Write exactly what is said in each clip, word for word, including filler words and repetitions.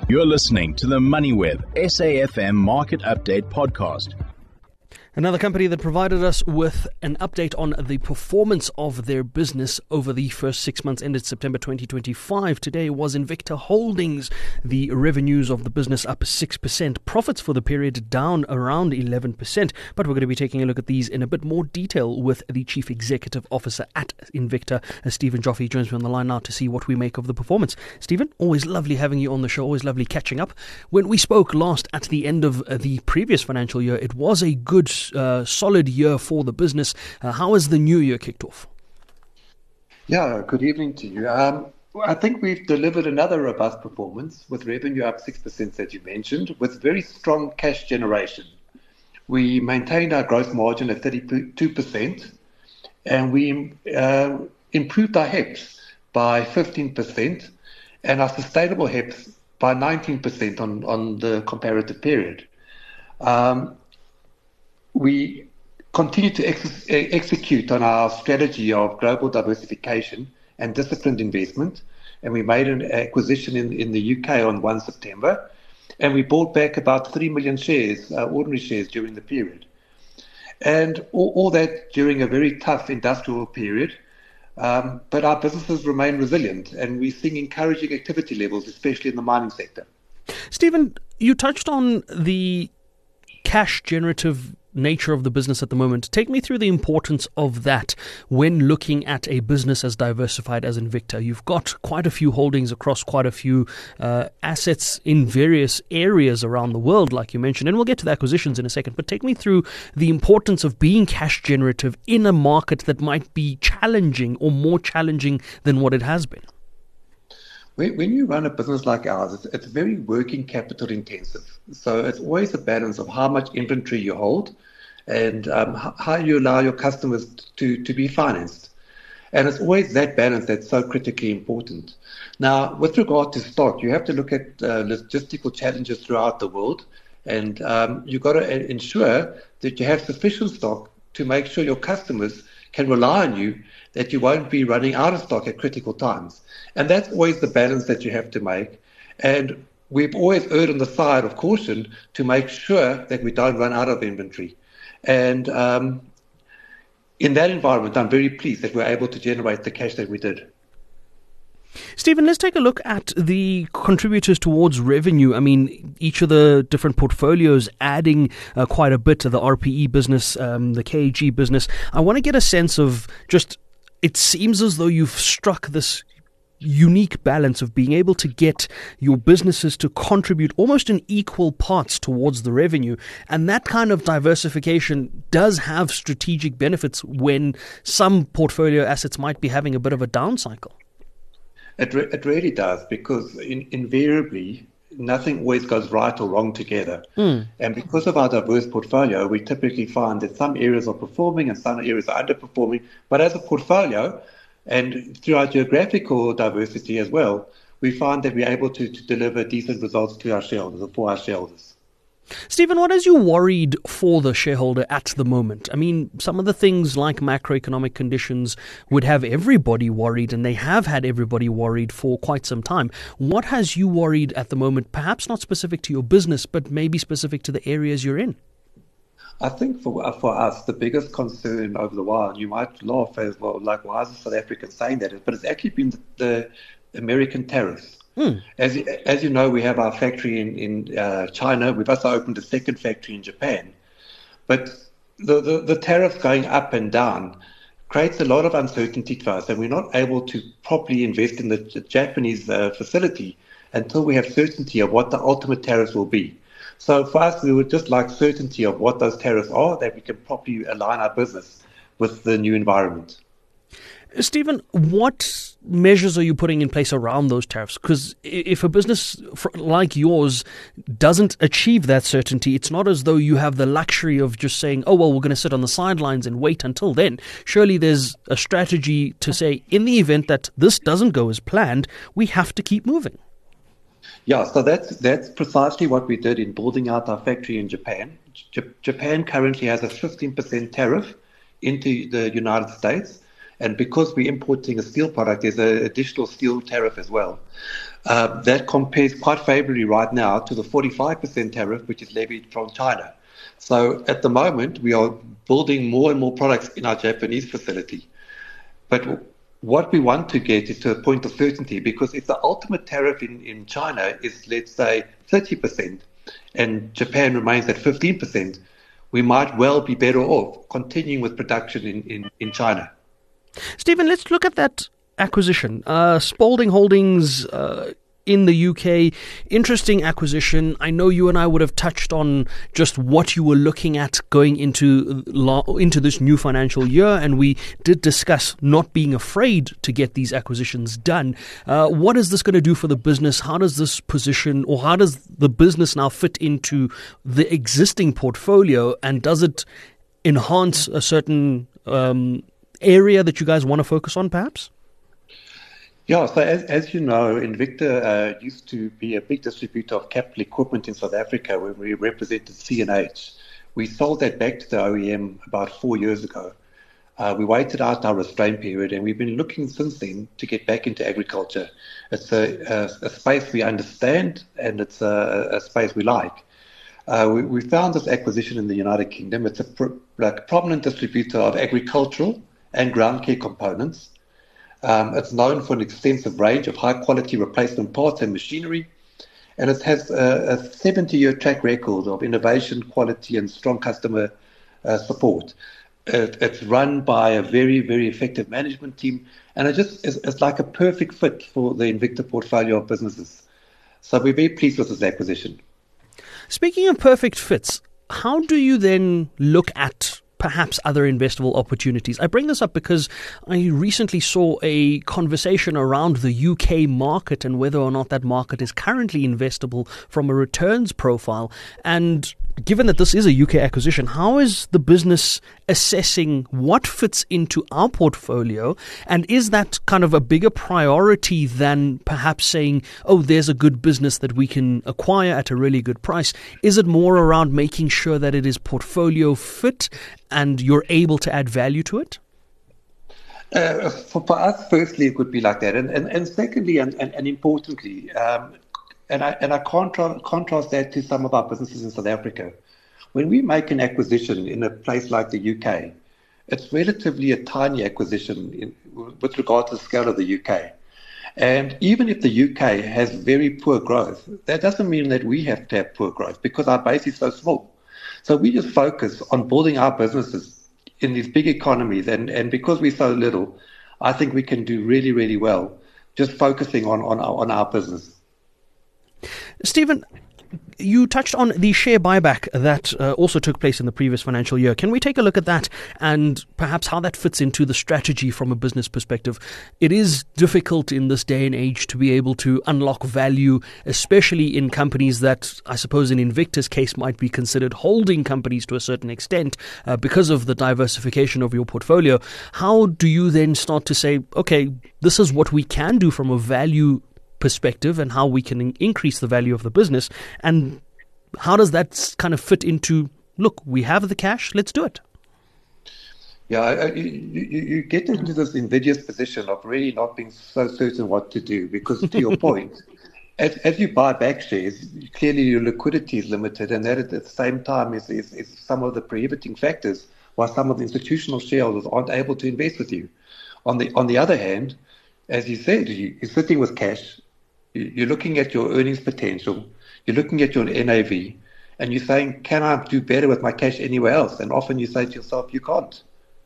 You're listening to the MoneyWeb S A F M Market Update Podcast. Another company that provided us with an update on the performance of their business over the first six months ended September twenty twenty-five today was Invicta Holdings. The revenues of the business up six percent. Profits for the period down around eleven percent. But we're going to be taking a look at these in a bit more detail with the Chief Executive Officer at Invicta, uh, Stephen Joffe, joins me on the line now to see what we make of the performance. Stephen, always lovely having you on the show, always lovely catching up. When we spoke last at the end of uh, the previous financial year, it was a good Uh, solid year for the business. Uh, how has the new year kicked off? Yeah, good evening to you. Um, I think we've delivered another robust performance with revenue up six percent, as you mentioned, with very strong cash generation. We maintained our gross margin at thirty-two percent and we uh, improved our H E P S by fifteen percent and our sustainable H E P S by nineteen percent on, on the comparative period. Um, We continue to ex- execute on our strategy of global diversification and disciplined investment, and we made an acquisition in, in the U K on the first of September, and we bought back about three million shares, uh, ordinary shares, during the period. And all, all that during a very tough industrial period, um, but our businesses remain resilient, and we're seeing encouraging activity levels, especially in the mining sector. Stephen, you touched on the cash generative nature of the business at the moment. Take me through the importance of that when looking at a business as diversified as Invicta. You've got quite a few holdings across quite a few uh, assets in various areas around the world, like you mentioned, and we'll get to the acquisitions in a second, but take me through the importance of being cash generative in a market that might be challenging or more challenging than what it has been. When you run a business like ours, it's, it's very working capital intensive. So it's always a balance of how much inventory you hold and um, how you allow your customers to, to be financed. And it's always that balance that's so critically important. Now, with regard to stock, you have to look at uh, logistical challenges throughout the world. And um, you've got to ensure that you have sufficient stock to make sure your customers can rely on you, that you won't be running out of stock at critical times. And that's always the balance that you have to make. And we've always erred on the side of caution to make sure that we don't run out of inventory. And um, in that environment, I'm very pleased that we're able to generate the cash that we did. Stephen, let's take a look at the contributors towards revenue. I mean, each of the different portfolios adding uh, quite a bit to the R P E business, um, the K A G business. I want to get a sense of just, it seems as though you've struck this unique balance of being able to get your businesses to contribute almost in equal parts towards the revenue. And that kind of diversification does have strategic benefits when some portfolio assets might be having a bit of a down cycle. It, re- it really does, because in, invariably, nothing always goes right or wrong together. Mm. And because of our diverse portfolio, we typically find that some areas are performing and some areas are underperforming. But as a portfolio, and through our geographical diversity as well, we find that we're able to, to deliver decent results to our shareholders or for our shareholders. Stephen, what has you worried for the shareholder at the moment? I mean, some of the things like macroeconomic conditions would have everybody worried, and they have had everybody worried for quite some time. What has you worried at the moment, perhaps not specific to your business, but maybe specific to the areas you're in? I think for for us, the biggest concern over the while, you might laugh as well, like, why is a South African saying that? But it's actually been the, the American tariffs. Mm. As, as you know, we have our factory in, in uh, China. We've also opened a second factory in Japan. But the, the, the tariffs going up and down creates a lot of uncertainty to us, and we're not able to properly invest in the Japanese uh, facility until we have certainty of what the ultimate tariffs will be. So for us, we would just like certainty of what those tariffs are, that we can properly align our business with the new environment. Stephen, what measures are you putting in place around those tariffs? Because if a business like yours doesn't achieve that certainty, it's not as though you have the luxury of just saying, oh, well, we're going to sit on the sidelines and wait until then. Surely there's a strategy to say, in the event that this doesn't go as planned, we have to keep moving. Yeah, so that's that's precisely what we did in building out our factory in Japan. J- Japan currently has a fifteen percent tariff into the United States, and because we're importing a steel product, there's an additional steel tariff as well. Uh, that compares quite favorably right now to the forty-five percent tariff which is levied from China. So at the moment, we are building more and more products in our Japanese facility. But what we want to get is to a point of certainty, because if the ultimate tariff in, in China is, let's say, thirty percent and Japan remains at fifteen percent, we might well be better off continuing with production in, in, in China. Stephen, let's look at that acquisition. Uh, Spalding Holdings uh, in the U K, interesting acquisition. I know you and I would have touched on just what you were looking at going into into this new financial year, and we did discuss not being afraid to get these acquisitions done. Uh, what is this going to do for the business? How does this position, or how does the business now fit into the existing portfolio, and does it enhance a certain um, area that you guys want to focus on, perhaps? Yeah, so as, as you know, Invicta uh, used to be a big distributor of capital equipment in South Africa when we represented C and H. We sold that back to the O E M about four years ago. Uh, we waited out our restraint period, and we've been looking since then to get back into agriculture. It's a, a, a space we understand, and it's a, a space we like. Uh, we, we found this acquisition in the United Kingdom. It's a pr- like prominent distributor of agricultural and ground care components. Um, it's known for an extensive range of high-quality replacement parts and machinery, and it has a, a seventy-year track record of innovation, quality, and strong customer uh, support. It, it's run by a very, very effective management team, and it just is, it's like a perfect fit for the Invicta portfolio of businesses. So we're very pleased with this acquisition. Speaking of perfect fits, how do you then look at perhaps other investable opportunities? I bring this up because I recently saw a conversation around the U K market and whether or not that market is currently investable from a returns profile. And given that this is a U K acquisition, how is the business assessing what fits into our portfolio? And is that kind of a bigger priority than perhaps saying, oh, there's a good business that we can acquire at a really good price? Is it more around making sure that it is portfolio fit and you're able to add value to it? Uh, for, for us, firstly, it would be like that. And, and, and secondly, and, and, and importantly, um, And I and I contra- contrast that to some of our businesses in South Africa. When we make an acquisition in a place like the U K, it's relatively a tiny acquisition in, with regard to the scale of the U K. And even if the U K has very poor growth, that doesn't mean that we have to have poor growth, because our base is so small. So we just focus on building our businesses in these big economies. And, and because we're so little, I think we can do really, really well just focusing on, on, our, on our business. Stephen, you touched on the share buyback that uh, also took place in the previous financial year. Can we take a look at that and perhaps how that fits into the strategy from a business perspective? It is difficult in this day and age to be able to unlock value, especially in companies that I suppose in Invicta's case might be considered holding companies to a certain extent uh, because of the diversification of your portfolio. How do you then start to say, okay, this is what we can do from a value perspective and how we can increase the value of the business, and how does that kind of fit into, look, we have the cash, let's do it? Yeah, you, you, you get into this invidious position of really not being so certain what to do, because to your point, as, as you buy back shares, clearly your liquidity is limited, and that at the same time is, is, is some of the prohibiting factors why some of the institutional shareholders aren't able to invest with you. On the on the other hand, as you said, you, you're sitting with cash. You're looking at your earnings potential, you're looking at your N A V, and you're saying, can I do better with my cash anywhere else? And often you say to yourself, you can't.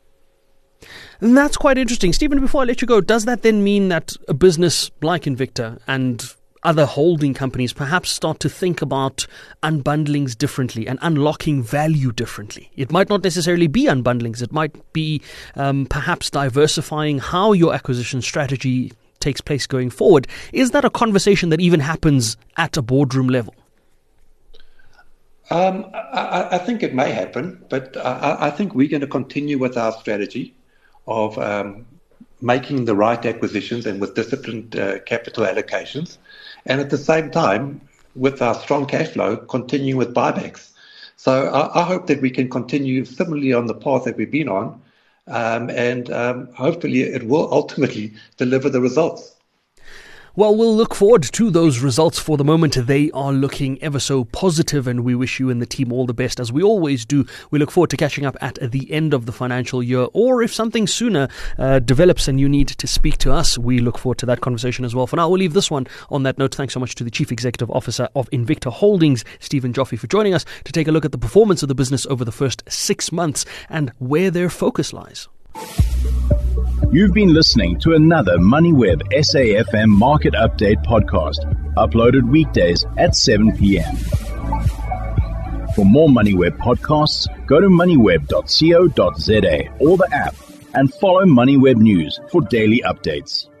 And that's quite interesting. Stephen, before I let you go, does that then mean that a business like Invicta and other holding companies perhaps start to think about unbundlings differently and unlocking value differently? It might not necessarily be unbundlings. It might be um, perhaps diversifying how your acquisition strategy takes place going forward. Is that a conversation that even happens at a boardroom level? Um, I, I think it may happen, but I, I think we're going to continue with our strategy of um, making the right acquisitions and with disciplined uh, capital allocations, and at the same time, with our strong cash flow, continuing with buybacks. So I, I hope that we can continue similarly on the path that we've been on, Um, and um, hopefully it will ultimately deliver the results. Well, we'll look forward to those results. For the moment, they are looking ever so positive, and we wish you and the team all the best, as we always do. We look forward to catching up at the end of the financial year, or if something sooner uh, develops and you need to speak to us, we look forward to that conversation as well. For now, we'll leave this one on that note. Thanks so much to the Chief Executive Officer of Invicta Holdings, Stephen Joffe, for joining us to take a look at the performance of the business over the first six months and where their focus lies. You've been listening to another MoneyWeb S A F M Market Update podcast, uploaded weekdays at seven p.m. For more MoneyWeb podcasts, go to moneyweb dot co dot za or the app, and follow MoneyWeb News for daily updates.